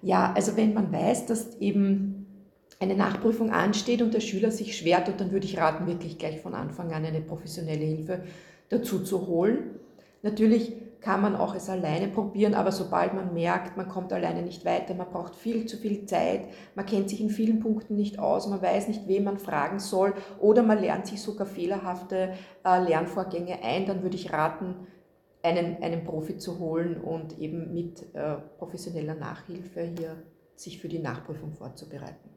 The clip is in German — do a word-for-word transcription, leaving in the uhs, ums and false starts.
Ja, also wenn man weiß, dass eben eine Nachprüfung ansteht und der Schüler sich schwer tut, dann würde ich raten, wirklich gleich von Anfang an eine professionelle Hilfe dazu zu holen. Natürlich kann man auch es alleine probieren, aber sobald man merkt, man kommt alleine nicht weiter, man braucht viel zu viel Zeit, man kennt sich in vielen Punkten nicht aus, man weiß nicht, wen man fragen soll oder man lernt sich sogar fehlerhafte äh, Lernvorgänge ein, dann würde ich raten, einen, einen Profi zu holen und eben mit äh, professioneller Nachhilfe hier sich für die Nachprüfung vorzubereiten.